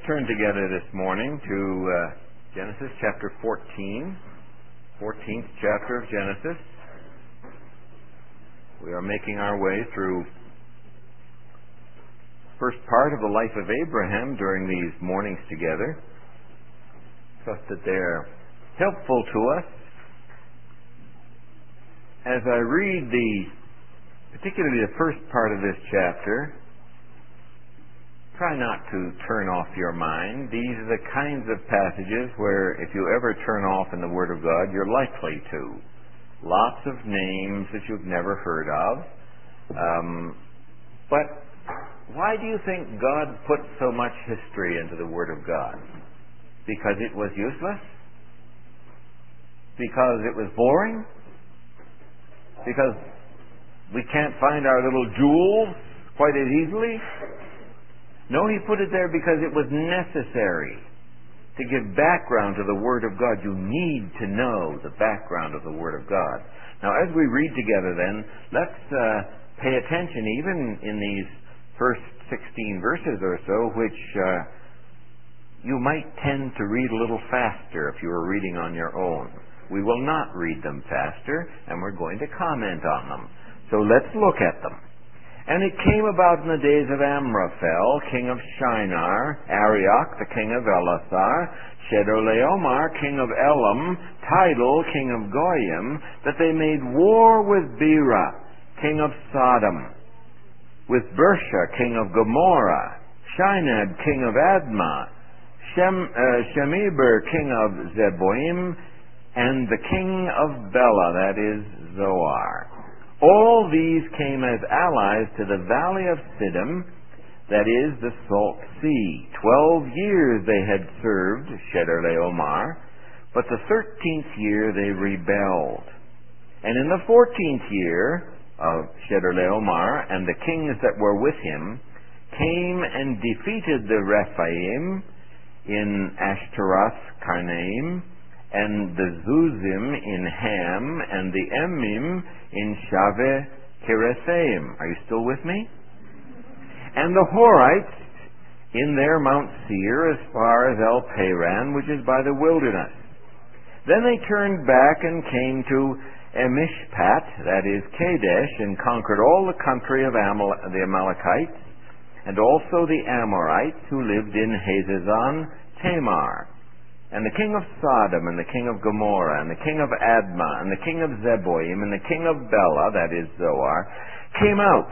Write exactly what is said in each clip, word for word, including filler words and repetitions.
turn together this morning to uh, Genesis chapter fourteen, fourteenth chapter of Genesis. We are making our way through the first part of the life of Abraham during these mornings together. Trust that they're helpful to us. As I read the, particularly the first part of this chapter, try not to turn off your mind. These are the kinds of passages where if you ever turn off in the Word of God, you're likely to. Lots of names that you've never heard of. Um, but why do you think God put so much history into the Word of God? Because it was useless? Because it was boring? Because we can't find our little jewels quite as easily? No, he put it there because it was necessary to give background to the Word of God. You need to know the background of the Word of God. Now, as we read together then, let's uh, pay attention even in these first sixteen verses or so, which uh, you might tend to read a little faster if you were reading on your own. We will not read them faster, and we're going to comment on them. So let's look at them. And it came about in the days of Amraphel, king of Shinar, Arioch, the king of Elasar, Chedorlaomer, king of Elam, Tidal, king of Goyim, that they made war with Bera, king of Sodom, with Bersha, king of Gomorrah, Shinab, king of Admah, Shem, uh, Shemeber, king of Zeboim, and the king of Bela, that is Zoar. All these came as allies to the valley of Siddim, that is the Salt Sea. Twelve years they had served Chedorlaomer, but the thirteenth year they rebelled. And in the fourteenth year of Chedorlaomer, and the kings that were with him came and defeated the Rephaim in Ashtaroth Karnaim, and the Zuzim in Ham, and the Emim in Shaveh Kirethaim. Are you still with me? And the Horites in their Mount Seir as far as El Paran, which is by the wilderness. Then they turned back and came to Emishpat, that is Kadesh, and conquered all the country of Amal- the Amalekites, and also the Amorites who lived in Hazazon Tamar. And the king of Sodom, and the king of Gomorrah, and the king of Admah, and the king of Zeboim, and the king of Bela, that is Zoar, came out,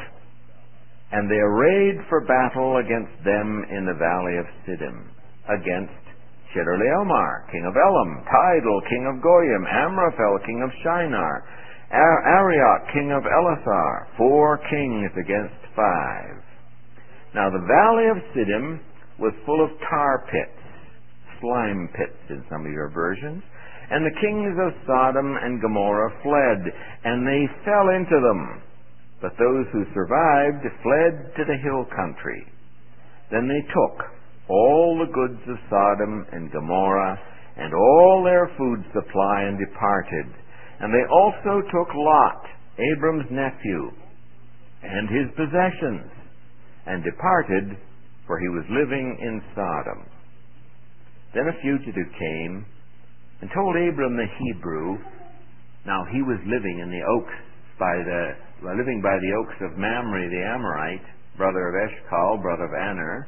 and they arrayed for battle against them in the valley of Siddim, against Chedorlaomer, king of Elam, Tidal, king of Goyim, Amraphel, king of Shinar, Ar- Arioch, king of Elasar, four kings against five. Now the valley of Siddim was full of tar pits, slime pits in some of your versions, and the kings of Sodom and Gomorrah fled, and they fell into them. But those who survived fled to the hill country. Then they took all the goods of Sodom and Gomorrah, and all their food supply, and departed. And they also took Lot, Abram's nephew, and his possessions, and departed, for he was living in Sodom. Then a fugitive came and told Abram the Hebrew. Now he was living in the oaks by the well, living by the oaks of Mamre the Amorite, brother of Eshcol, brother of Aner.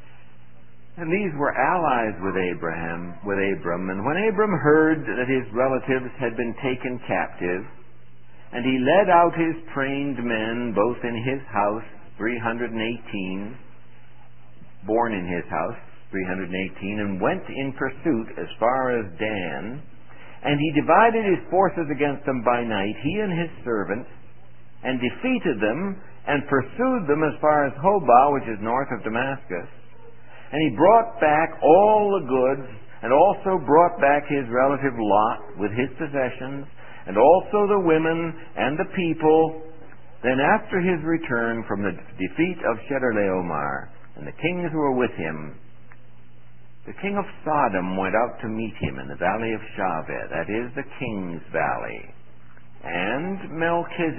And these were allies with Abraham, with Abram. And when Abram heard that his relatives had been taken captive, and he led out his trained men, both in his house, three hundred eighteen, born in his house, three hundred eighteen, and went in pursuit as far as Dan. And he divided his forces against them by night, he and his servants, and defeated them, and pursued them as far as Hobah, which is north of Damascus. And he brought back all the goods, and also brought back his relative Lot with his possessions, and also the women and the people. Then after his return from the defeat of Chedorlaomer, and the kings who were with him, the king of Sodom went out to meet him in the valley of Shaveh, that is the king's valley. And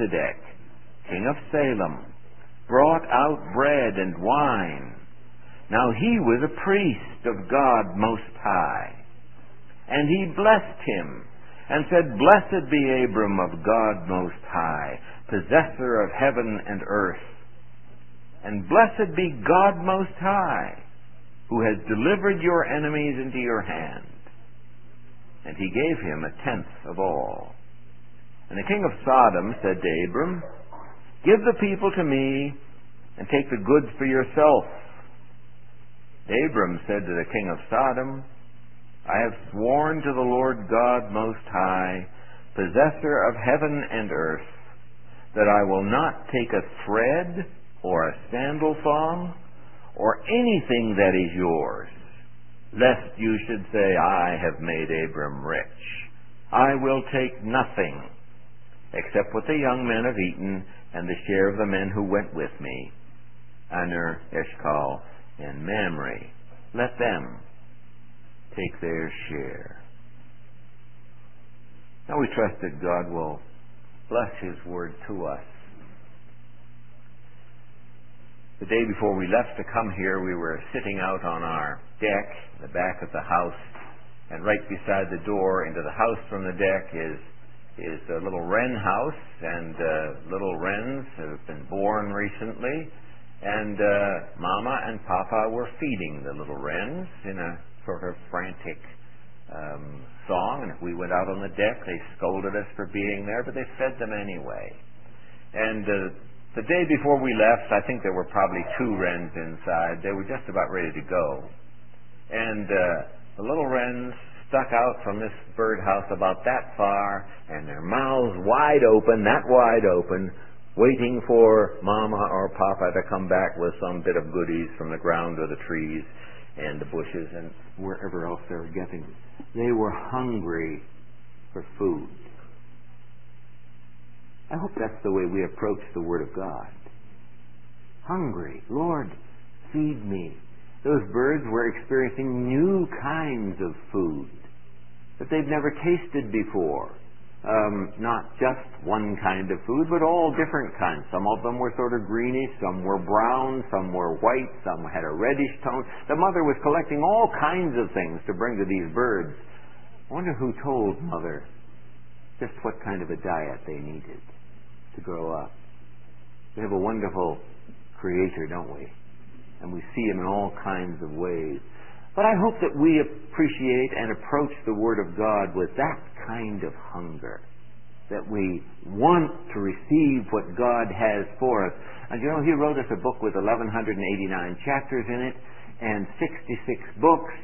Melchizedek, king of Salem, brought out bread and wine. Now he was a priest of God Most High. And he blessed him, and said, Blessed be Abram of God Most High, possessor of heaven and earth. And blessed be God Most High, who has delivered your enemies into your hand. And he gave him a tenth of all. And the king of Sodom said to Abram, Give the people to me, and take the goods for yourself. Abram said to the king of Sodom, I have sworn to the Lord God Most High, possessor of heaven and earth, that I will not take a thread or a sandal thong or anything that is yours, lest you should say, I have made Abram rich. I will take nothing except what the young men have eaten and the share of the men who went with me, Aner, Eshcol, and Mamre. Let them take their share. Now we trust that God will bless His word to us. The day before we left to come here, we were sitting out on our deck, the back of the house, and right beside the door into the house from the deck is is a little wren house, and uh, little wrens have been born recently, and uh, Mama and Papa were feeding the little wrens in a sort of frantic um, song, and if we went out on the deck, they scolded us for being there, but they fed them anyway. And uh, the day before we left, I think there were probably two wrens inside. They were just about ready to go. And uh, the little wrens stuck out from this birdhouse about that far, and their mouths wide open, that wide open, waiting for Mama or Papa to come back with some bit of goodies from the ground or the trees and the bushes and wherever else they were getting. They were hungry for food. I hope that's the way we approach the Word of God. Hungry. Lord, feed me. Those birds were experiencing new kinds of food that they've never tasted before. Um, not just one kind of food, but all different kinds. Some of them were sort of greenish, some were brown, some were white, some had a reddish tone. The mother was collecting all kinds of things to bring to these birds. I wonder who told Mother just what kind of a diet they needed to grow up. We have a wonderful Creator, don't we? And we see Him in all kinds of ways. But I hope that we appreciate and approach the Word of God with that kind of hunger, that we want to receive what God has for us. And you know, He wrote us a book with eleven eighty-nine chapters in it and sixty-six books,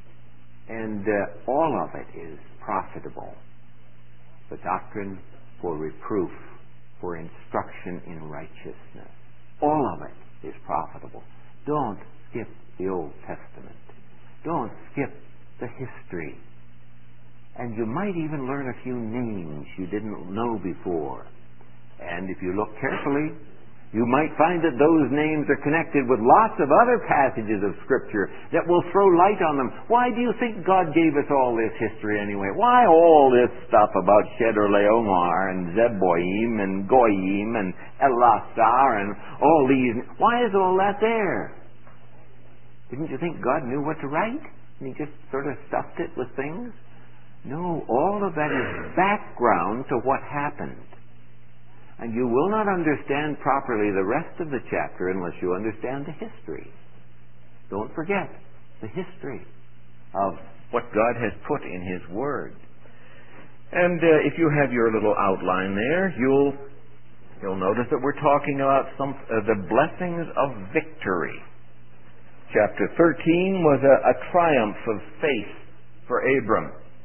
and uh, all of it is profitable. For doctrine, for reproof, for instruction in righteousness. All of it is profitable. Don't skip the Old Testament. Don't skip the history. And you might even learn a few names you didn't know before. And if you look carefully, you might find that those names are connected with lots of other passages of Scripture that will throw light on them. Why do you think God gave us all this history anyway? Why all this stuff about Chedorlaomer and Zeboim and Goyim and Elasar and all these? Why is all that there? Didn't you think God knew what to write? And He just sort of stuffed it with things? No, all of that is background to what happened. And you will not understand properly the rest of the chapter unless you understand the history. Don't forget the history of what God has put in His Word. And uh, if you have your little outline there, you'll you'll notice that we're talking about some uh, the blessings of victory. Chapter thirteen was a, a triumph of faith for Abram,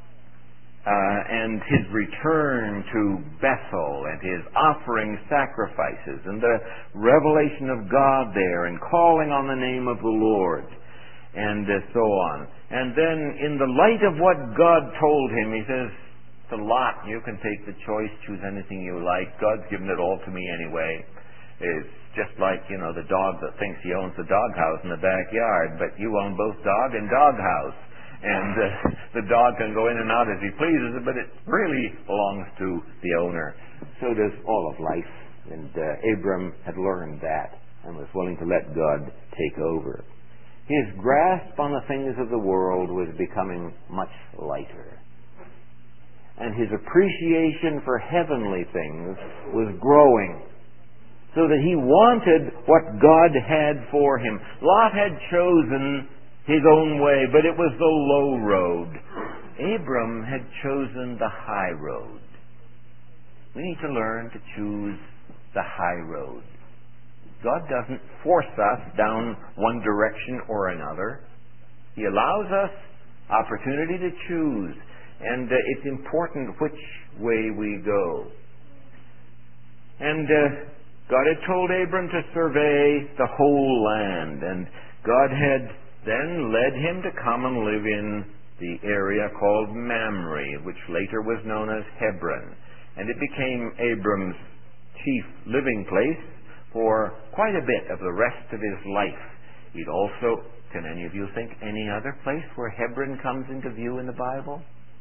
uh, and his return to Bethel, and his offering sacrifices, and the revelation of God there, and calling on the name of the Lord, and uh, so on. And then, in the light of what God told him, he says to Lot, "You can take the choice, choose anything you like. God's given it all to me anyway." It's just like, you know, the dog that thinks he owns the doghouse in the backyard, but you own both dog and doghouse. And uh, the dog can go in and out as he pleases, but it really belongs to the owner. So does all of life. And uh, Abram had learned that and was willing to let God take over. His grasp on the things of the world was becoming much lighter. And his appreciation for heavenly things was growing, so that he wanted what God had for him. Lot had chosen his own way, but it was the low road. Abram had chosen the high road. We need to learn to choose the high road. God doesn't force us down one direction or another. He allows us opportunity to choose, and uh, it's important which way we go. And uh, God had told Abram to survey the whole land, and God had then led him to come and live in the area called Mamre, which later was known as Hebron. And it became Abram's chief living place for quite a bit of the rest of his life. He'd also, can any of you think any other place where Hebron comes into view in the Bible?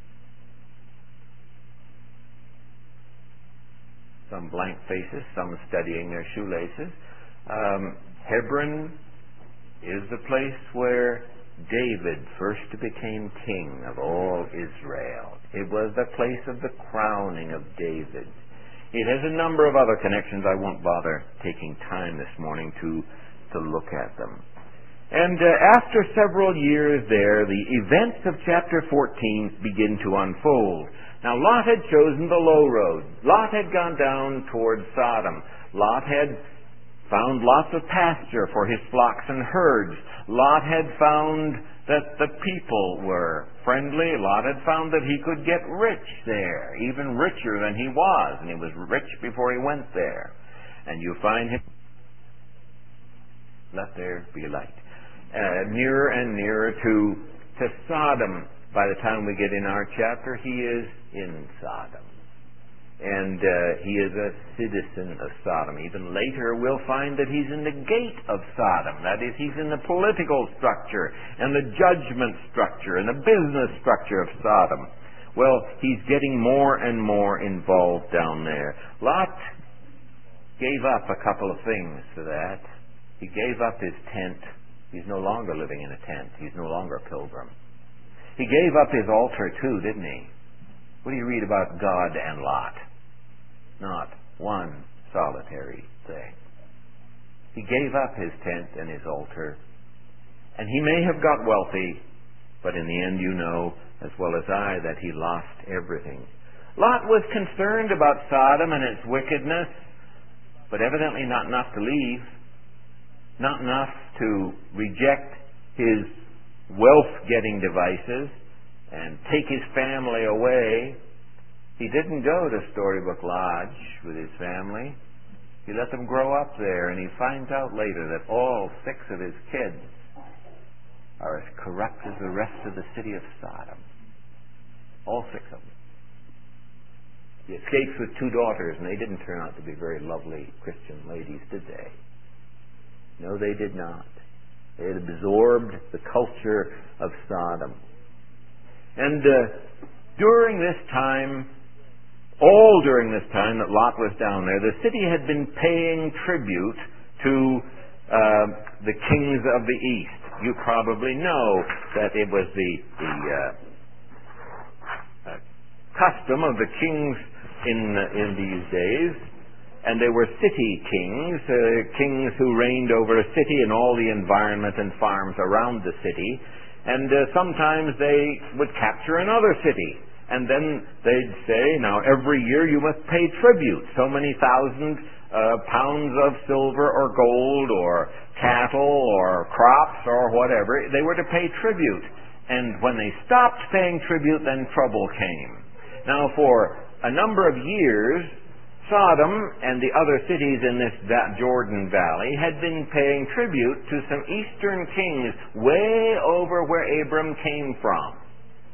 Some blank faces, some studying their shoelaces. Um, Hebron is the place where David first became king of all Israel. It was the place of the crowning of David. It has a number of other connections. I won't bother taking time this morning to, to look at them. And uh, after several years there, the events of chapter fourteen begin to unfold. Now, Lot had chosen the low road. Lot had gone down towards Sodom. Lot had found lots of pasture for his flocks and herds. Lot had found that the people were friendly. Lot had found that he could get rich there, even richer than he was, and he was rich before he went there. And you find him, let there be light, uh, nearer and nearer to, to Sodom. By the time we get in our chapter, he is in Sodom. And uh, he is a citizen of Sodom. Even later, we'll find that he's in the gate of Sodom. That is, he's in the political structure and the judgment structure and the business structure of Sodom. Well, he's getting more and more involved down there. Lot gave up a couple of things for that. He gave up his tent. He's no longer living in a tent. He's no longer a pilgrim. He gave up his altar too, didn't he? What do you read about God and Lot? Not one solitary thing. He gave up his tent and his altar, and he may have got wealthy, but in the end you know as well as I that he lost everything. Lot was concerned about Sodom and its wickedness, but evidently not enough to leave, not enough to reject his wealth-getting devices and take his family away. He didn't go to Storybook Lodge with his family. He let them grow up there, and he finds out later that all six of his kids are as corrupt as the rest of the city of Sodom. All six of them. He escapes with two daughters, and they didn't turn out to be very lovely Christian ladies, did they? No, they did not. They had absorbed the culture of Sodom. And uh, during this time, all during this time that Lot was down there, the city had been paying tribute to uh, the kings of the east. You probably know that it was the, the uh, uh, custom of the kings in, uh, in these days, and they were city kings, uh, kings who reigned over a city and all the environment and farms around the city. And uh, sometimes they would capture another city. And then they'd say, now every year you must pay tribute, so many thousand uh, pounds of silver or gold or cattle or crops or whatever. They were to pay tribute. And when they stopped paying tribute, then trouble came. Now for a number of years, Sodom and the other cities in this Jordan Valley had been paying tribute to some eastern kings way over where Abram came from.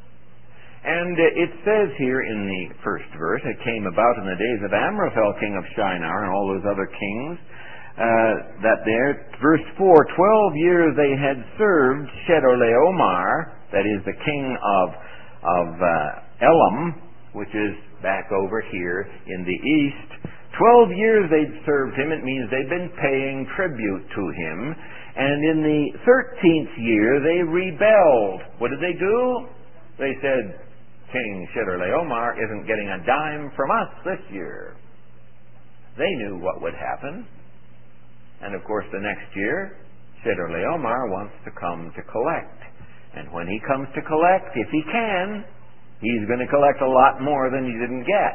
And it says here in the first verse, it came about in the days of Amraphel, king of Shinar, and all those other kings, uh, that there, verse four, twelve years they had served Chedorlaomer, that is the king of, of uh, Elam, which is back over here in the east. Twelve years they'd served him. It means they'd been paying tribute to him. And in the thirteenth year, they rebelled. What did they do? They said, King Chedorlaomer isn't getting a dime from us this year. They knew what would happen. And of course, the next year, Chedorlaomer wants to come to collect. And when he comes to collect, if he can, he's going to collect a lot more than he didn't get.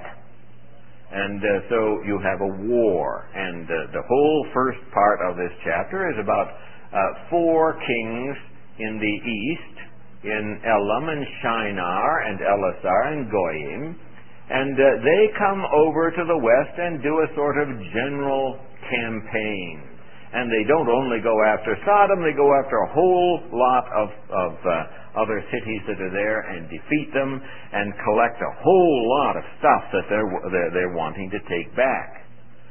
And uh, so you have a war. And uh, the whole first part of this chapter is about uh, four kings in the east, in Elam and Shinar and Elasar and Goyim. And uh, they come over to the west and do a sort of general campaign. And they don't only go after Sodom, they go after a whole lot of, of uh, other cities that are there and defeat them and collect a whole lot of stuff that they're, they're, they're wanting to take back.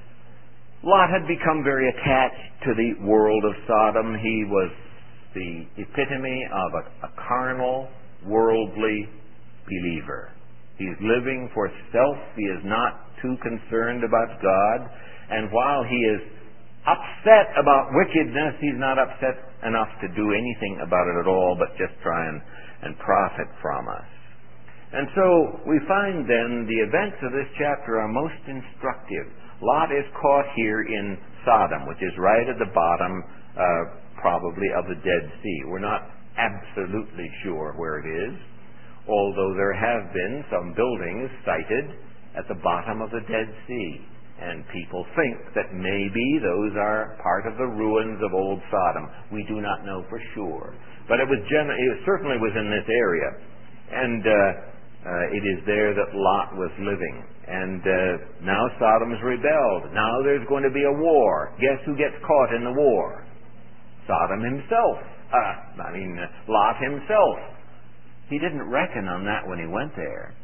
Lot had become very attached to the world of Sodom. He was the epitome of a, a carnal, worldly believer. He's living for self. He is not too concerned about God. And while he is upset about wickedness, he's not upset enough to do anything about it at all, but just try and, and profit from us. And so we find then the events of this chapter are most instructive. Lot is caught here in Sodom, which is right at the bottom, uh, probably, of the Dead Sea. We're not absolutely sure where it is, although there have been some buildings sited at the bottom of the Dead Sea. And people think that maybe those are part of the ruins of old Sodom. We do not know for sure. But it was gen- it certainly was in this area. And uh, uh, it is there that Lot was living. And uh, now Sodom's rebelled. Now there's going to be a war. Guess who gets caught in the war? Sodom himself. Uh, I mean, uh, Lot himself. He didn't reckon on that when he went there.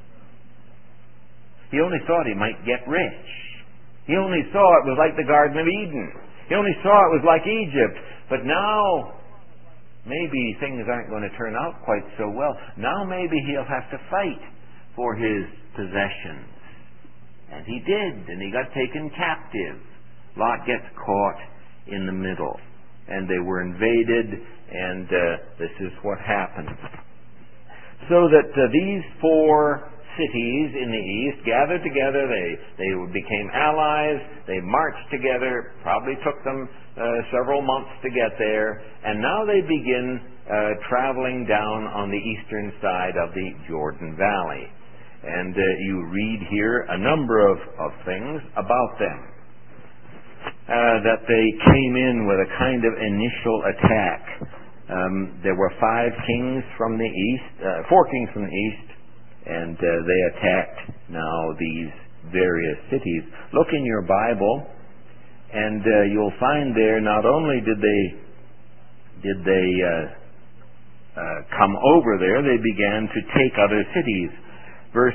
He only thought he might get rich. He only saw it was like the Garden of Eden. He only saw it was like Egypt. But now, maybe things aren't going to turn out quite so well. Now maybe he'll have to fight for his possessions. And he did, and he got taken captive. Lot gets caught in the middle. And they were invaded, and uh, this is what happened. So that uh, these four cities in the east gathered together. They they became allies. They marched together. Probably took them uh, several months to get there. And now they begin uh, traveling down on the eastern side of the Jordan Valley. And uh, you read here a number of, of things about them. Uh, that they came in with a kind of initial attack. Um, there were five kings from the east, uh, four kings from the east, and uh, they attacked now these various cities. Look in your Bible, and uh, you'll find there not only did they did they uh, uh, come over there, they began to take other cities. Verse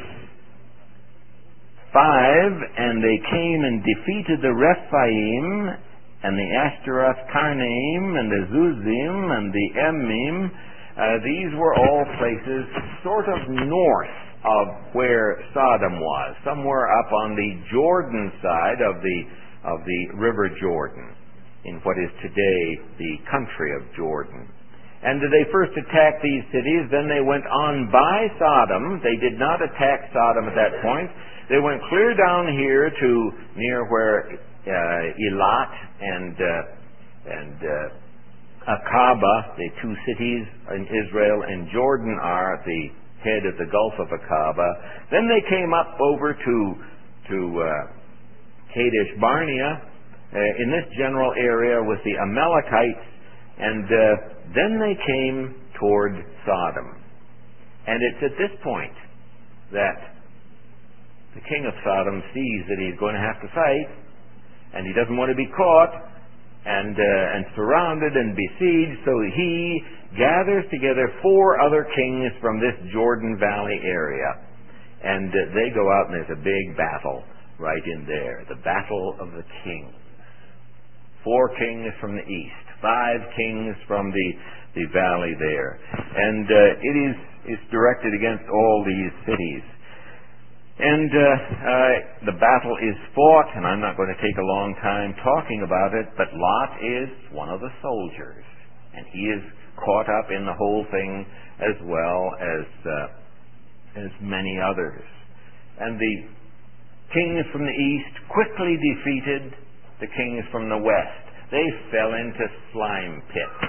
five, and they came and defeated the Rephaim and the Ashtaroth Karnaim and the Zuzim and the Emim. Uh, these were all places sort of north of where Sodom was, somewhere up on the Jordan side of the of the River Jordan, in what is today the country of Jordan. And they first attacked these cities, then they went on by Sodom. They did not attack Sodom at that point. They went clear down here to near where uh, Elat and uh, and uh, Aqaba, the two cities in Israel, and Jordan are at the head of the Gulf of Aqaba. Then they came up over to to uh, Kadesh Barnea. Uh, in this general area was the Amalekites, and uh, then they came toward Sodom. And it's at this point that the king of Sodom sees that he's going to have to fight, and he doesn't want to be caught and uh, and surrounded and besieged, so he gathers together four other kings from this Jordan Valley area, and uh, they go out, and there's a big battle right in there, the battle of the kings. Four kings from the east, five kings from the, the valley there, and uh, it is it's directed against all these cities. And uh, uh, the battle is fought, and I'm not going to take a long time talking about it, but Lot is one of the soldiers, and he is caught up in the whole thing as well as uh, as many others. And the kings from the east quickly defeated the kings from the west. They fell into slime pits.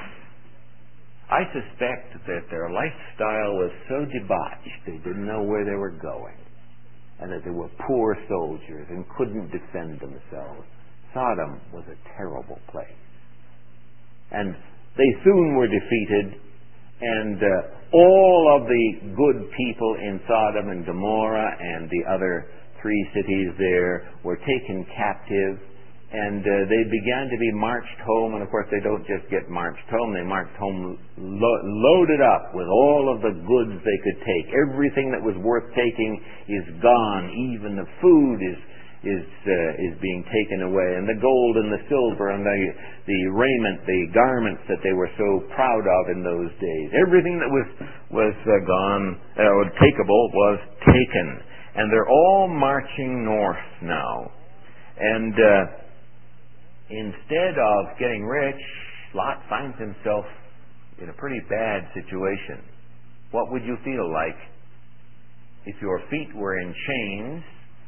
I suspect that their lifestyle was so debauched they didn't know where they were going, and that they were poor soldiers and couldn't defend themselves. Sodom was a terrible place. And they soon were defeated, and uh, all of the good people in Sodom and Gomorrah and the other three cities there were taken captive, and uh, they began to be marched home. And of course they don't just get marched home, they marched home lo- loaded up with all of the goods they could take. Everything that was worth taking is gone. Even the food is is uh, is being taken away, and the gold and the silver and the the raiment, the garments that they were so proud of in those days. Everything that was was uh, gone or uh, takeable was taken, and they're all marching north now. And uh, instead of getting rich, Lot finds himself in a pretty bad situation. What would you feel like if your feet were in chains?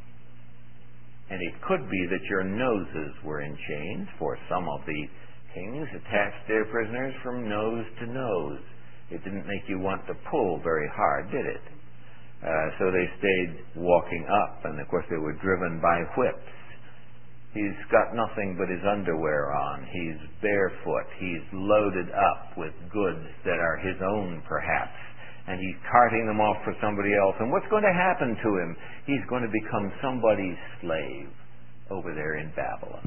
And it could be that your noses were in chains, for some of the kings attached their prisoners from nose to nose. It didn't make you want to pull very hard, did it? Uh, so they stayed walking up, and of course they were driven by whips. He's got nothing but his underwear on. He's barefoot. He's loaded up with goods that are his own, perhaps. And he's carting them off for somebody else. And what's going to happen to him? He's going to become somebody's slave over there in Babylon.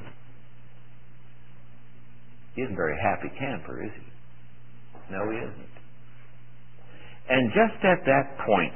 He isn't a very happy camper, is he? No, he isn't. And just at that point,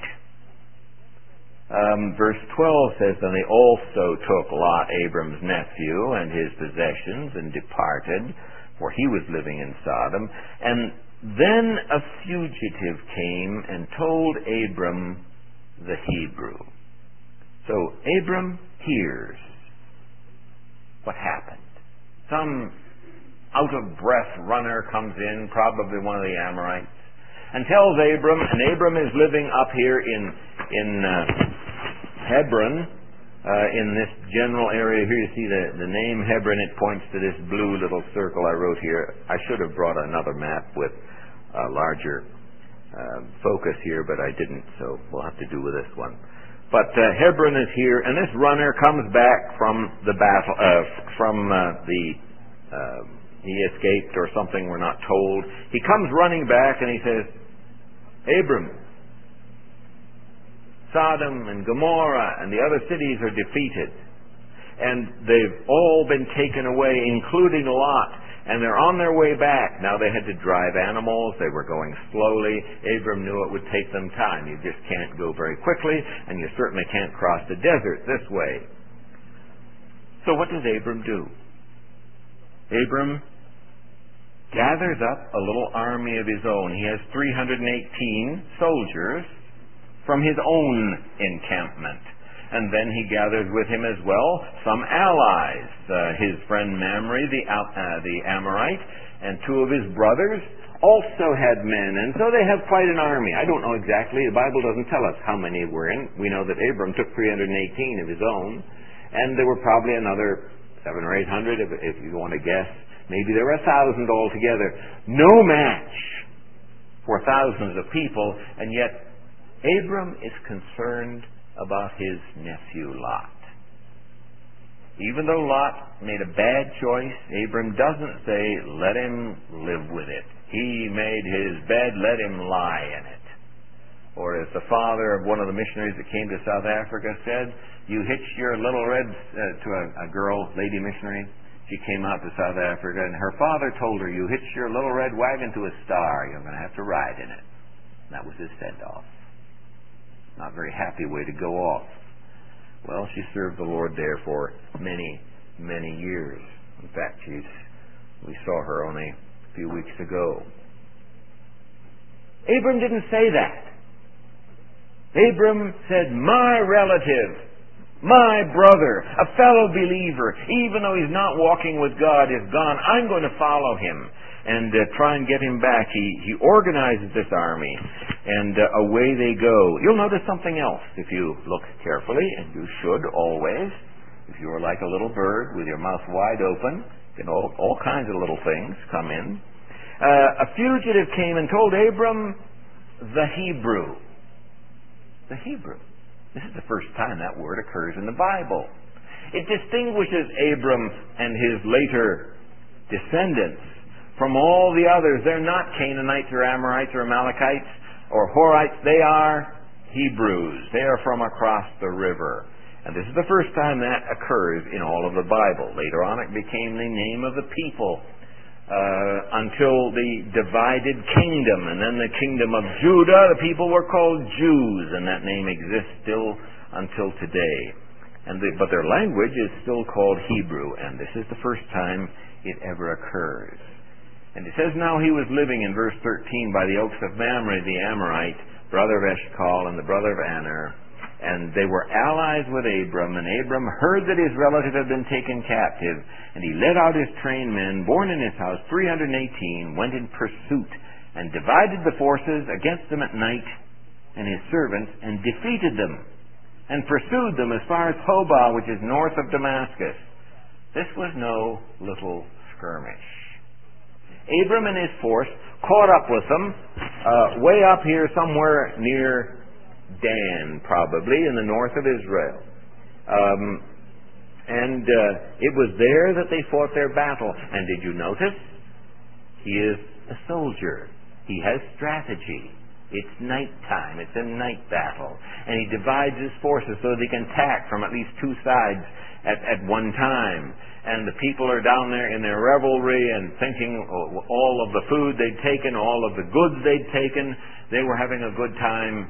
um, verse twelve says, "And they also took Lot, Abram's nephew, and his possessions, and departed, for he was living in Sodom. And then a fugitive came and told Abram the Hebrew." So Abram hears what happened. Some out-of-breath runner comes in, probably one of the Amorites, and tells Abram, and Abram is living up here in in uh, Hebron, uh, in this general area here. You see the, the name Hebron, it points to this blue little circle I wrote here. I should have brought another map with a larger uh, focus here, but I didn't, so we'll have to do with this one. But uh, Hebron is here, and this runner comes back from the battle, uh, from uh, the, uh, he escaped or something, we're not told. He comes running back and he says, "Abram, Sodom and Gomorrah and the other cities are defeated, and they've all been taken away, including Lot. And they're on their way back." Now they had to drive animals. They were going slowly. Abram knew it would take them time. You just can't go very quickly, and you certainly can't cross the desert this way. So what does Abram do? Abram gathers up a little army of his own. He has three hundred eighteen soldiers from his own encampment. And then he gathers with him as well some allies, uh, his friend Mamre, the, uh, the Amorite, and two of his brothers also had men. And so they have quite an army. I don't know exactly. The Bible doesn't tell us how many were in. We know that Abram took three hundred eighteen of his own, and there were probably another seven or eight hundred, if, if you want to guess. Maybe there were a thousand altogether. No match for thousands of people, and yet Abram is concerned about his nephew Lot. Even though Lot made a bad choice, Abram doesn't say, "Let him live with it. He made his bed, let him lie in it." Or as the father of one of the missionaries that came to South Africa said, "You hitch your little red," uh, to a, a girl, lady missionary. She came out to South Africa, and her father told her, "You hitch your little red wagon to a star. You're going to have to ride in it." And that was his send-off. Not a very happy way to go off. Well, she served the Lord there for many, many years. In fact, she's, we saw her only a few weeks ago. Abram didn't say that. Abram said, my relative, my brother, a fellow believer, even though he's not walking with God, is gone, I'm going to follow him and uh, try and get him back. He, he organizes this army, and uh, away they go. You'll notice something else if you look carefully, and you should always. If you are like a little bird with your mouth wide open, you know, all, all kinds of little things come in. Uh, a fugitive came and told Abram the Hebrew. The Hebrew. This is the first time that word occurs in the Bible. It distinguishes Abram and his later descendants from all the others. They're not Canaanites or Amorites or Amalekites or Horites. They are Hebrews. They are from across the river. And this is the first time that occurs in all of the Bible. Later on it became the name of the people uh, until the divided kingdom. And then the kingdom of Judah, the people were called Jews, and that name exists still until today. And the, but their language is still called Hebrew, and this is the first time it ever occurs. And it says, now he was living in verse thirteen by the oaks of Mamre the Amorite, brother of Eshcol and the brother of Aner, and they were allies with Abram, and Abram heard that his relative had been taken captive, and he led out his trained men, born in his house, three hundred eighteen, went in pursuit, and divided the forces against them at night, and his servants, and defeated them, and pursued them as far as Hobah, which is north of Damascus. This was no little skirmish. Abram and his force caught up with them, uh, way up here somewhere near Dan, probably, in the north of Israel. Um, and uh, it was there that they fought their battle. And did you notice? He is a soldier. He has strategy. It's nighttime. It's a night battle. And he divides his forces so that he can attack from at least two sides at, at one time. And the people are down there in their revelry and thinking all of the food they'd taken, all of the goods they'd taken. They were having a good time.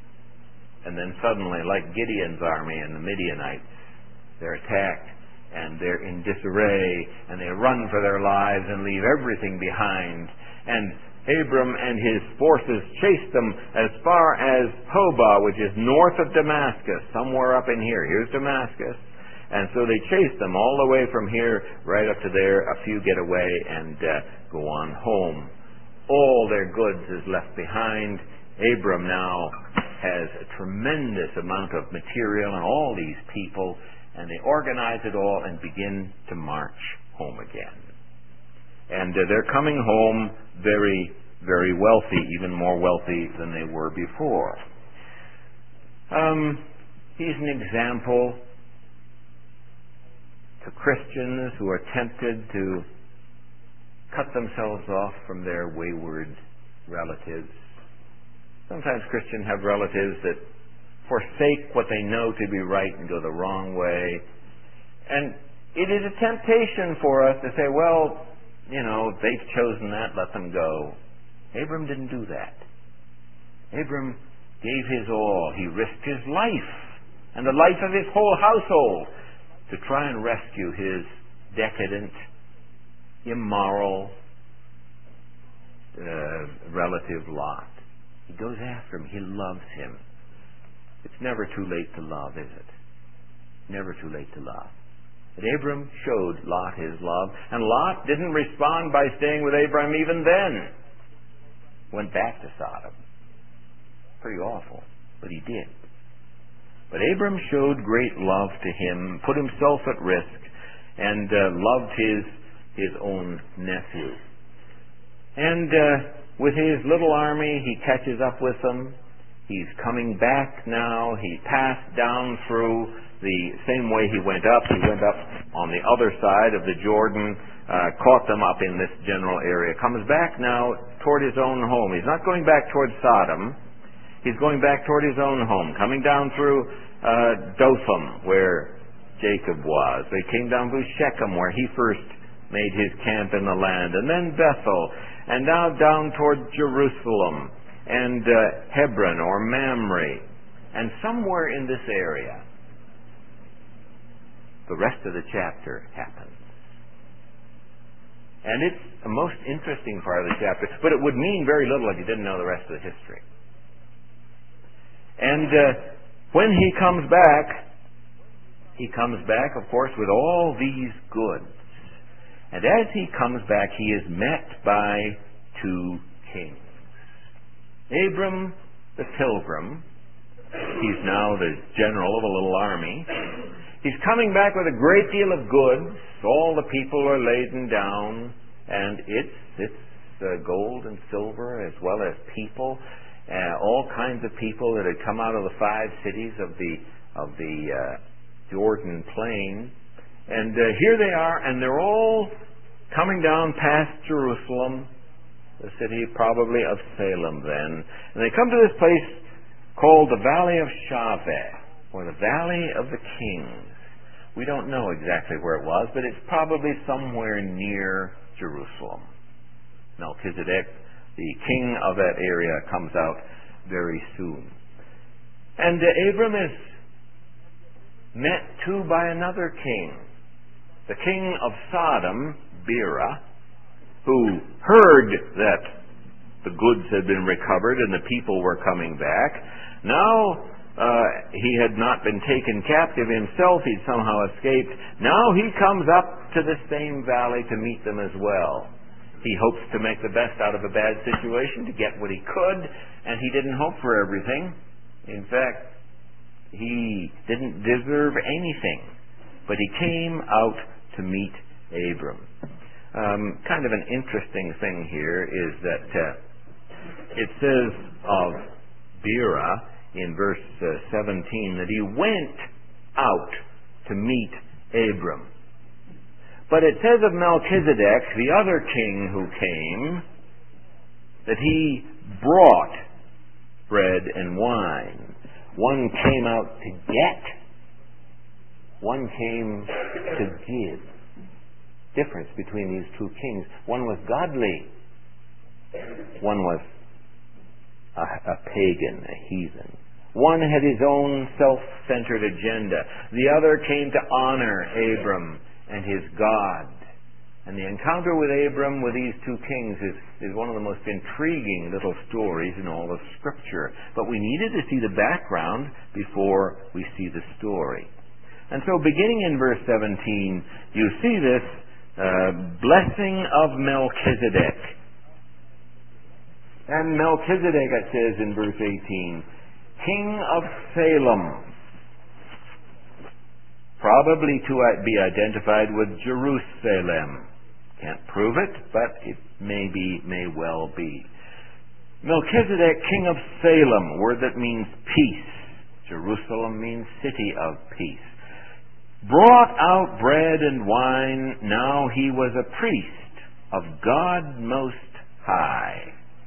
And then suddenly, like Gideon's army and the Midianites, they're attacked and they're in disarray and they run for their lives and leave everything behind. And Abram and his forces chased them as far as Hobah, which is north of Damascus, somewhere up in here. Here's Damascus. And so they chased them all the way from here right up to there. A few get away and uh, go on home. All their goods is left behind. Abram now has a tremendous amount of material and all these people, and they organize it all and begin to march home again. And uh, they're coming home very, very wealthy, even more wealthy than they were before. Um, he's an example to Christians who are tempted to cut themselves off from their wayward relatives. Sometimes Christians have relatives that forsake what they know to be right and go the wrong way. And it is a temptation for us to say, well, you know, they've chosen that, let them go. Abram didn't do that. Abram gave his all. He risked his life and the life of his whole household to try and rescue his decadent, immoral uh, relative Lot. He goes after him. He loves him. It's never too late to love, is it? Never too late to love. But Abram showed Lot his love, and Lot didn't respond by staying with Abram even then. Went back to Sodom. Pretty awful, but he did. But Abram showed great love to him, put himself at risk, and uh, loved his his own nephew. And uh, with his little army, he catches up with them. He's coming back now. He passed down through the same way he went up. He went up on the other side of the Jordan, uh, caught them up in this general area. Comes back now toward his own home. He's not going back toward Sodom. He's going back toward his own home, coming down through uh, Dothan, where Jacob was. They came down through Shechem, where he first made his camp in the land, and then Bethel, and now down toward Jerusalem, and uh, Hebron or Mamre, and somewhere in this area, the rest of the chapter happens. And it's the most interesting part of the chapter, but it would mean very little if you didn't know the rest of the history. And uh, when he comes back, he comes back, of course, with all these goods. And as he comes back, he is met by two kings. Abram the pilgrim, he's now the general of a little army. He's coming back with a great deal of goods. All the people are laden down, and it's it's uh, gold and silver as well as people, uh, all kinds of people that had come out of the five cities of the of the uh, Jordan plain, and uh, here they are, and they're all coming down past Jerusalem, the city probably of Salem then, and they come to this place called the Valley of Shaveh, or the Valley of the Kings. We don't know exactly where it was, but it's probably somewhere near Jerusalem. Melchizedek, the king of that area, comes out very soon. And uh, Abram is met too by another king, the king of Sodom, Bera, who heard that the goods had been recovered and the people were coming back. Now uh, he had not been taken captive himself, he'd somehow escaped. Now he comes up to the same valley to meet them as well. He hopes to make the best out of a bad situation, to get what he could, and he didn't hope for everything. In fact, he didn't deserve anything, but he came out to meet Abram. Um, kind of an interesting thing here is that uh, it says of Bera in verse uh, seventeen that he went out to meet Abram. But it says of Melchizedek, the other king who came, that he brought bread and wine. One came out to get, one came to give. Difference between these two kings. One was godly, one was a, a pagan, a heathen. One had his own self-centered agenda. The other came to honor Abram and his God. And the encounter with Abram with these two kings is, is one of the most intriguing little stories in all of Scripture. But we needed to see the background before we see the story. And so beginning in verse seventeen, you see this uh, blessing of Melchizedek. And Melchizedek, it says in verse eighteen, king of Salem, probably to be identified with Jerusalem. Can't prove it, but it may be, may well be. Melchizedek, king of Salem, word that means peace. Jerusalem means city of peace. Brought out bread and wine, now he was a priest of God Most High.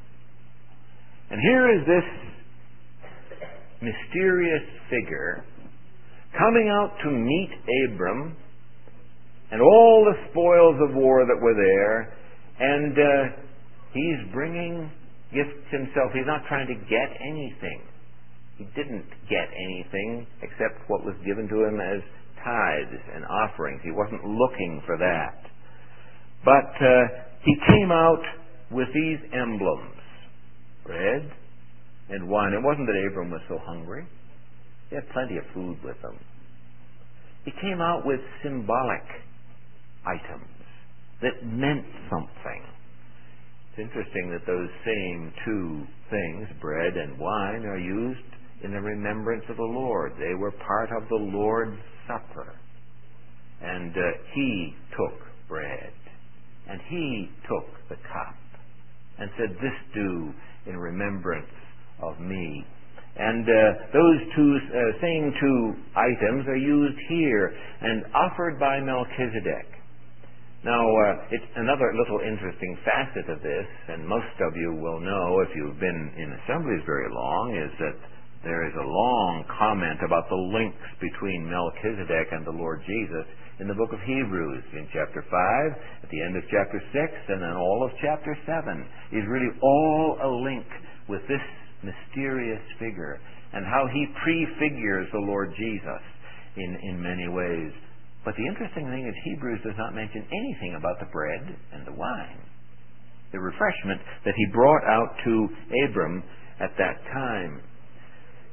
And here is this mysterious figure coming out to meet Abram and all the spoils of war that were there, and uh, he's bringing gifts himself. He's not trying to get anything. He didn't get anything except what was given to him as tithes and offerings. He wasn't looking for that. But uh, he came out with these emblems, bread and wine. It wasn't that Abram was so hungry. He had plenty of food with him. He came out with symbolic items that meant something. It's interesting that those same two things, bread and wine, are used in the remembrance of the Lord. They were part of the Lord's Supper. And uh, he took bread, and he took the cup, and said, "This do in remembrance of me." And uh, those two uh, same two items are used here and offered by Melchizedek. Now, uh, it's another little interesting facet of this, and most of you will know if you've been in assemblies very long, is that there is a long comment about the links between Melchizedek and the Lord Jesus in the book of Hebrews, in chapter five, at the end of chapter six, and then all of chapter seven is really all a link with this mysterious figure and how he prefigures the Lord Jesus in, in many ways. But the interesting thing is Hebrews does not mention anything about the bread and the wine, the refreshment that he brought out to Abram at that time.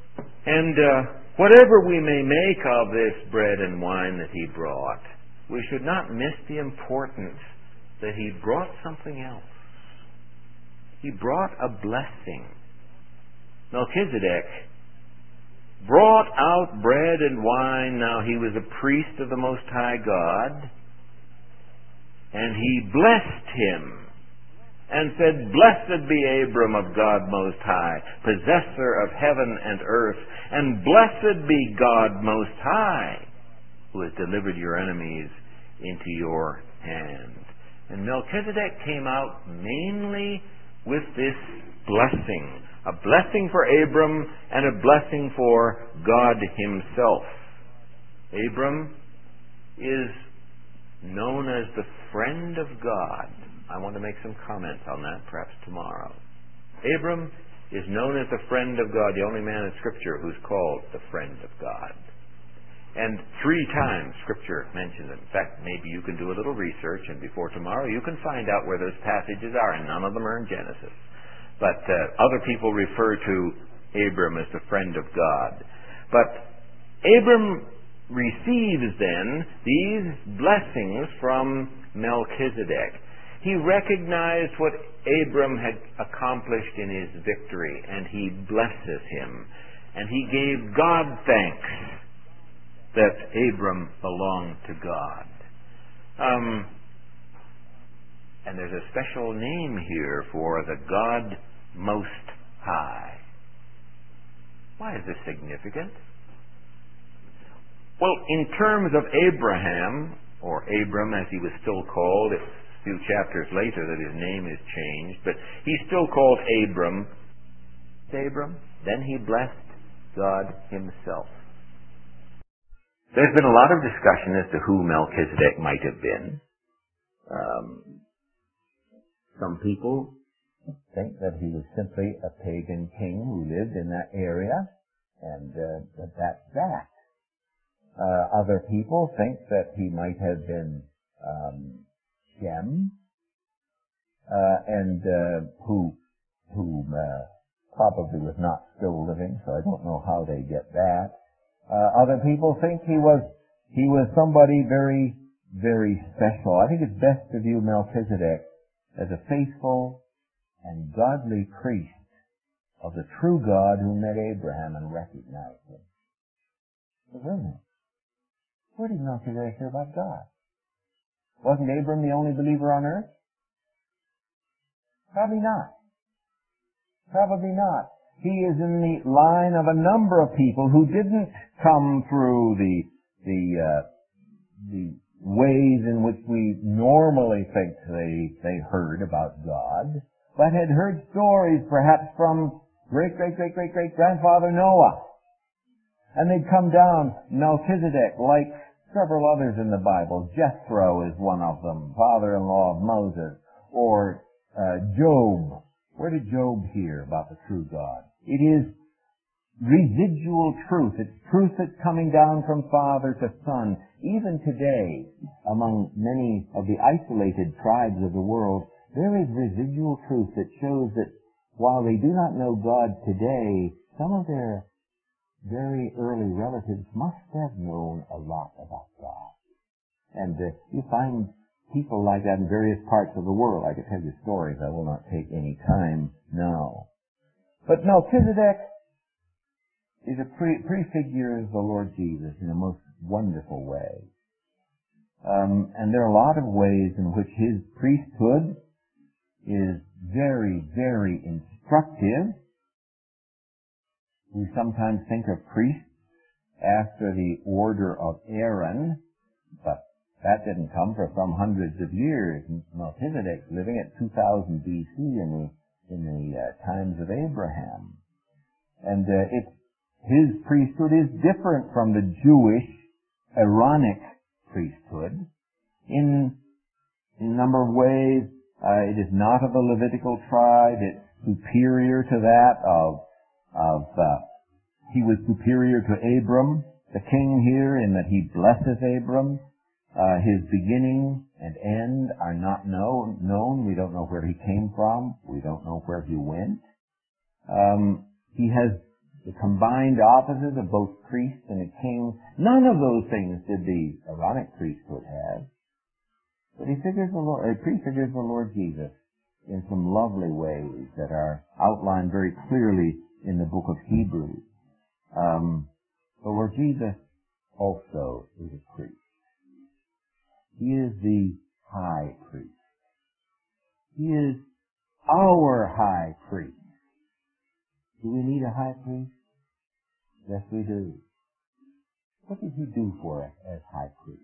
And uh, whatever we may make of this bread and wine that he brought, we should not miss the importance that he brought something else. He brought a blessing. Melchizedek brought out bread and wine. Now he was a priest of the Most High God, and he blessed him and said, "Blessed be Abram of God Most High, possessor of heaven and earth, and blessed be God Most High, who has delivered your enemies into your hand." And Melchizedek came out mainly with this blessing, a blessing for Abram and a blessing for God himself. Abram is known as the friend of God. I want to make some comments on that perhaps tomorrow. Abram is known as the friend of God, the only man in Scripture who's called the friend of God. And three times Scripture mentions it. In fact, maybe you can do a little research, and before tomorrow you can find out where those passages are, and none of them are in Genesis. But uh, other people refer to Abram as the friend of God. But Abram receives then these blessings from Melchizedek. He recognized what Abram had accomplished in his victory, and he blesses him. And he gave God thanks that Abram belonged to God. Um, and there's a special name here for the God Most High. Why is this significant? Well, in terms of Abraham, or Abram as he was still called, it's a few chapters later that his name is changed, but he's still called Abram. Abram, then he blessed God himself. There's been a lot of discussion as to who Melchizedek might have been. Um, some people think that he was simply a pagan king who lived in that area, and uh, that that's that. Uh, other people think that he might have been um, Shem, uh, and uh, who who uh, probably was not still living, so I don't know how they get that. Uh, other people think he was he was somebody very, very special. I think it's best to view Melchizedek as a faithful and godly priest of the true God who met Abraham and recognized him. But wait a minute. Where did Melchizedek hear about God? Wasn't Abram the only believer on earth? Probably not. Probably not. He is in the line of a number of people who didn't come through the the uh, the ways in which we normally think they they heard about God, but had heard stories perhaps from great great great great great grandfather Noah, and they'd come down. Melchizedek, like several others in the Bible, Jethro is one of them, father-in-law of Moses, or uh, Job. Where did Job hear about the true God? It is residual truth. It's truth that's coming down from father to son. Even today, among many of the isolated tribes of the world, there is residual truth that shows that while they do not know God today, some of their very early relatives must have known a lot about God. And uh, you find people like that in various parts of the world. I could tell you stories. I will not take any time now. But Melchizedek is a pre- prefigure of the Lord Jesus in a most wonderful way. Um, and there are a lot of ways in which his priesthood is very, very instructive. We sometimes think of priests after the order of Aaron, but that didn't come for some hundreds of years. Melchizedek living at two thousand B C in the in the uh, times of Abraham. And uh, it's, his priesthood is different from the Jewish Aaronic priesthood in, in a number of ways. Uh, it is not of the Levitical tribe. It's superior to that of, of uh, he was superior to Abram, the king here, in that he blesses Abram. Uh, his beginning and end are not known, known. We don't know where he came from. We don't know where he went. Um, he has the combined offices of both priest and a king. None of those things did the Aaronic priesthood have. But he figures the Lord, uh, prefigures the Lord Jesus in some lovely ways that are outlined very clearly in the book of Hebrews. Um, the Lord Jesus also is a priest. He is the high priest. He is our high priest. Do we need a high priest? Yes, we do. What did he do for us as high priest?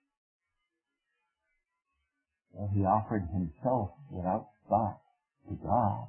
Well, he offered himself without spot to God.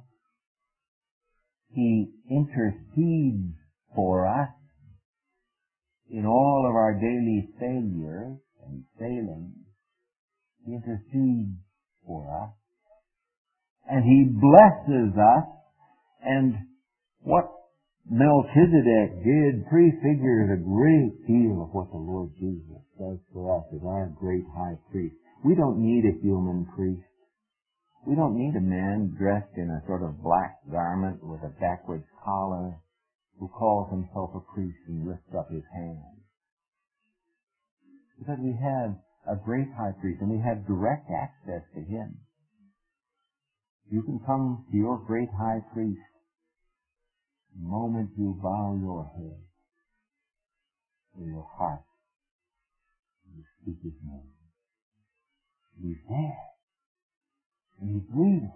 He intercedes for us in all of our daily failures and failings. He intercedes for us. And he blesses us. And what Melchizedek did prefigures a great deal of what the Lord Jesus does for us as our great high priest. We don't need a human priest. We don't need a man dressed in a sort of black garment with a backwards collar who calls himself a priest and lifts up his hands. Because we have a great high priest and we have direct access to him. You can come to your great high priest the moment you bow your head or your heart and you speak his name. He's there. And he's breathing.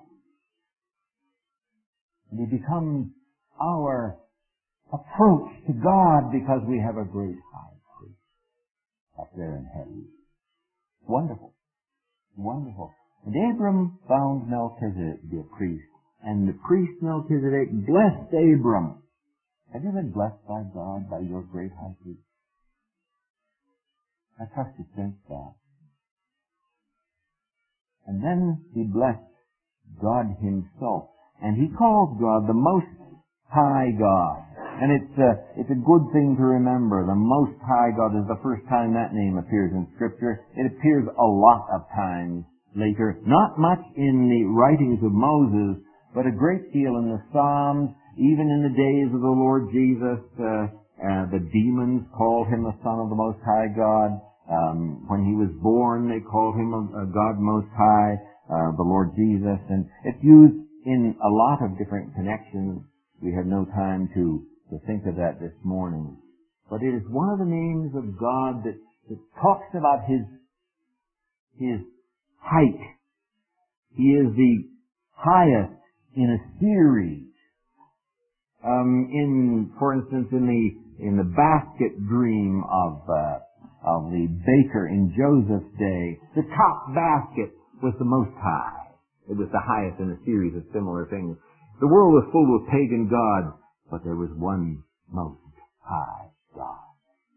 And he becomes our approach to God because we have a great high priest up there in heaven. Wonderful. Wonderful. And Abram found Melchizedek to be a priest. And the priest Melchizedek blessed Abram. Have you been blessed by God, by your great high priest? I trust you sense that. And then he blessed God himself. And he calls God the Most High God. And it's a, it's a good thing to remember. The Most High God is the first time that name appears in Scripture. It appears a lot of times later. Not much in the writings of Moses, but a great deal in the Psalms. Even in the days of the Lord Jesus, uh, uh, the demons called him the Son of the Most High God. Um, when he was born, they called him a, a God Most High, uh, the Lord Jesus, and it's used in a lot of different connections. We have no time to, to think of that this morning. But it is one of the names of God that, that talks about his, his height. He is the highest in a series. Um, in, for instance, in the, in the basket dream of, uh, of the baker in Joseph's day, the top basket was the most high. It was the highest in a series of similar things. The world was full of pagan gods, but there was one most high God.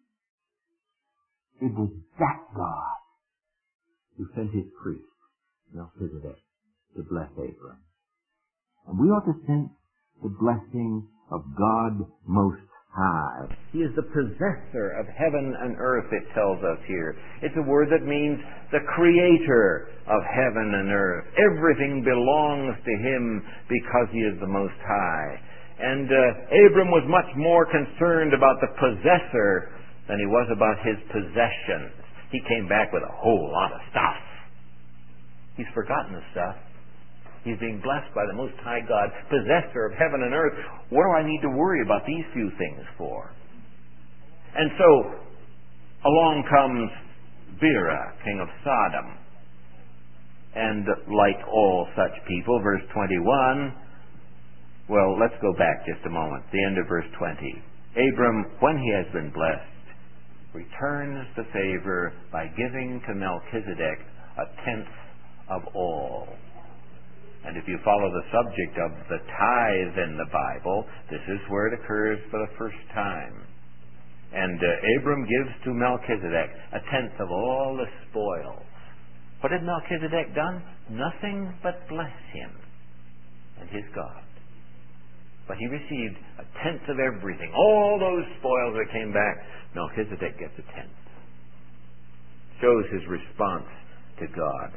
It was that God who sent his priest, Melchizedek, to bless Abram. And we ought to sense the blessing of God Most High. He is the possessor of heaven and earth, it tells us here. It's a word that means the creator of heaven and earth. Everything belongs to him because he is the Most High. And uh, Abram was much more concerned about the possessor than he was about his possessions. He came back with a whole lot of stuff. He's forgotten the stuff. He's being blessed by the Most High God, possessor of heaven and earth. What do I need to worry about these few things for? And so, along comes Bera, king of Sodom. And like all such people, verse twenty-one, well, let's go back just a moment, the end of verse twenty. Abram, when he has been blessed, returns the favor by giving to Melchizedek a tenth of all. And if you follow the subject of the tithe in the Bible, this is where it occurs for the first time. And uh, Abram gives to Melchizedek a tenth of all the spoils. What had Melchizedek done? Nothing but bless him and his God. But he received a tenth of everything. All those spoils that came back, Melchizedek gets a tenth. Shows his response to God.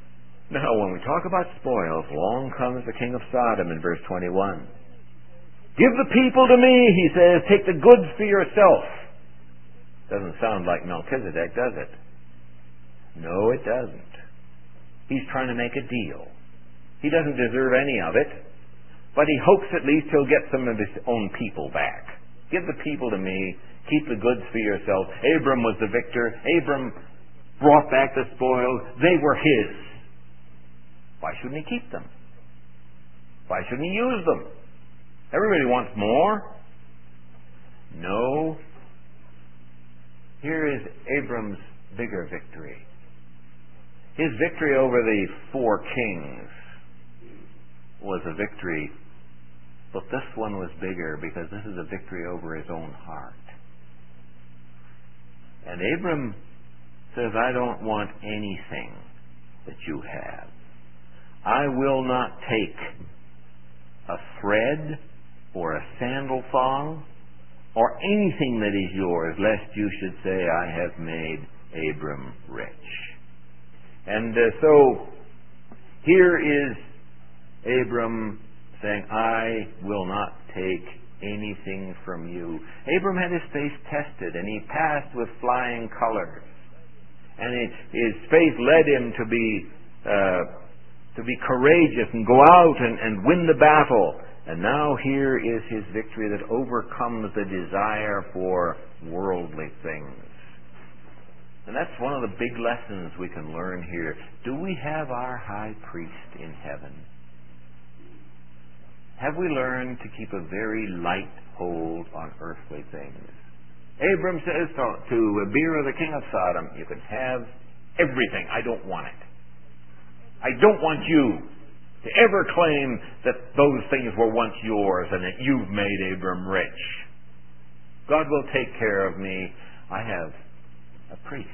Now, when we talk about spoils, along comes the king of Sodom in verse twenty-one. Give the people to me, he says. Take the goods for yourself. Doesn't sound like Melchizedek, does it? No, it doesn't. He's trying to make a deal. He doesn't deserve any of it, but he hopes at least he'll get some of his own people back. Give the people to me. Keep the goods for yourself. Abram was the victor. Abram brought back the spoils. They were his. Why shouldn't he keep them? Why shouldn't he use them? Everybody wants more. No. Here is Abram's bigger victory. His victory over the four kings was a victory, but this one was bigger because this is a victory over his own heart. And Abram says, I don't want anything that you have. I will not take a thread or a sandal thong or anything that is yours, lest you should say, I have made Abram rich. And uh, so here is Abram saying, I will not take anything from you. Abram had his faith tested, and he passed with flying colors. And it, his faith led him to be uh, to be courageous and go out and, and win the battle. And now here is his victory that overcomes the desire for worldly things. And that's one of the big lessons we can learn here. Do we have our high priest in heaven? Have we learned to keep a very light hold on earthly things? Abram says to, to Abirah, the king of Sodom, you can have everything. I don't want it. I don't want you to ever claim that those things were once yours and that you've made Abram rich. God will take care of me. I have a priest.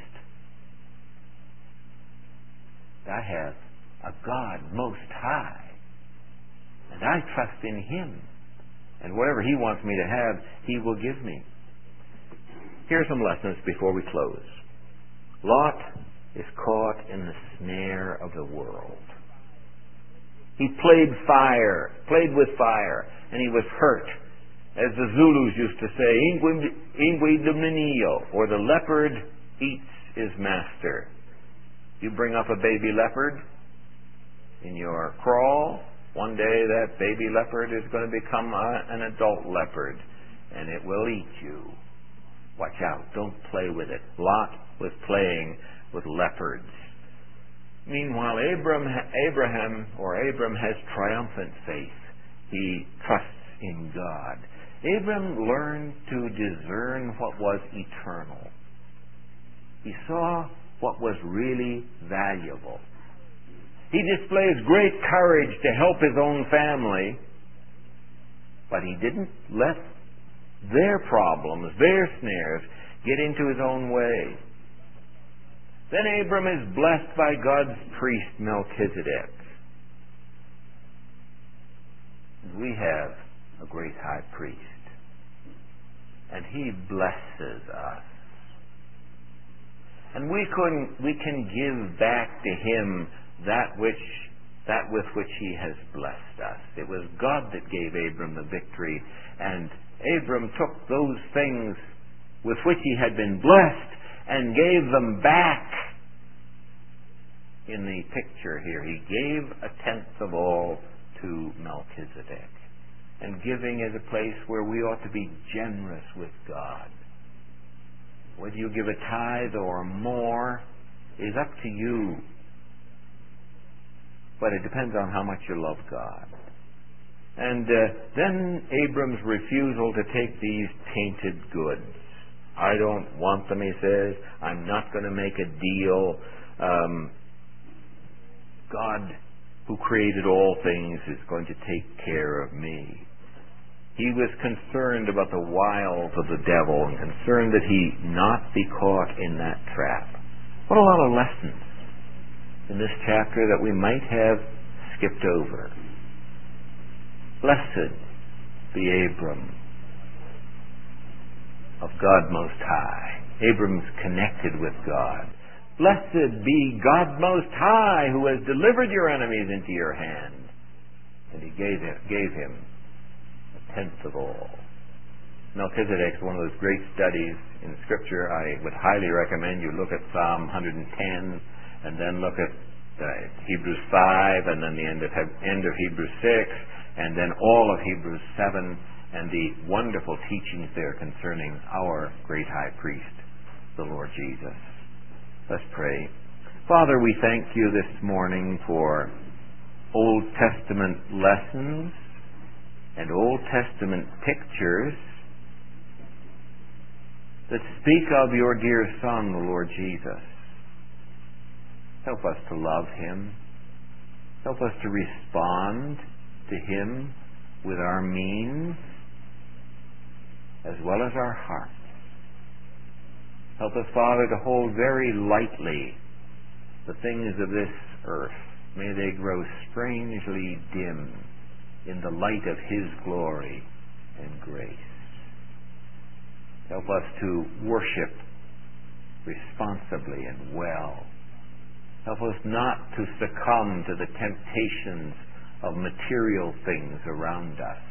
I have a God most high. And I trust in him. And whatever he wants me to have, he will give me. Here are some lessons before we close. Lot is caught in the snare of the world. He played fire, played with fire, and he was hurt. As the Zulus used to say, Ingwe Dumninio, or the leopard eats his master. You bring up a baby leopard in your crawl, one day that baby leopard is going to become a, an adult leopard, and it will eat you. Watch out. Don't play with it. Lot was playing with leopards. Meanwhile, Abram, Abraham or Abram has triumphant faith. He trusts in God. Abram learned to discern what was eternal. He saw what was really valuable. He displays great courage to help his own family, but he didn't let their problems, their snares, get into his own way. Then Abram is blessed by God's priest Melchizedek. We have a great high priest, and he blesses us. And we can we can give back to him that which that with which he has blessed us. It was God that gave Abram the victory, and Abram took those things with which he had been blessed and gave them back. In the picture here, he gave a tenth of all to Melchizedek. And giving is a place where we ought to be generous with God. Whether you give a tithe or more is up to you. But it depends on how much you love God. And uh, then Abram's refusal to take these tainted goods. I don't want them, he says. I'm not going to make a deal. Um, God, who created all things, is going to take care of me. He was concerned about the wiles of the devil and concerned that he not be caught in that trap. What a lot of lessons in this chapter that we might have skipped over. Blessed be Abram of God Most High. Abram's connected with God. Blessed be God Most High, who has delivered your enemies into your hand. And he gave him, gave him a tenth of all. Melchizedek is one of those great studies in Scripture. I would highly recommend you look at Psalm one hundred ten, and then look at uh, Hebrews five, and then the end of, end of Hebrews six, and then all of Hebrews seven, and the wonderful teachings there concerning our great high priest, the Lord Jesus. Let's pray. Father, we thank you this morning for Old Testament lessons and Old Testament pictures that speak of your dear Son, the Lord Jesus. Help us to love him. Help us to respond to him with our means as well as our hearts. Help us, Father, to hold very lightly the things of this earth. May they grow strangely dim in the light of his glory and grace. Help us to worship responsibly and well. Help us not to succumb to the temptations of material things around us.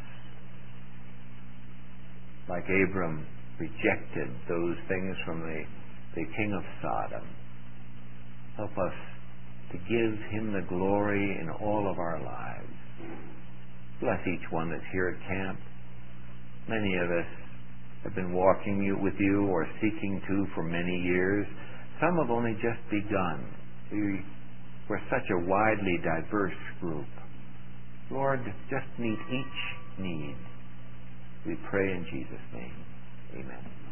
Like Abram rejected those things from the, the king of Sodom. Help us to give him the glory in all of our lives. Bless each one that's here at camp. Many of us have been walking you, with you or seeking to for many years. Some have only just begun. We, we're such a widely diverse group. Lord, just meet each need. We pray in Jesus' name. Amen.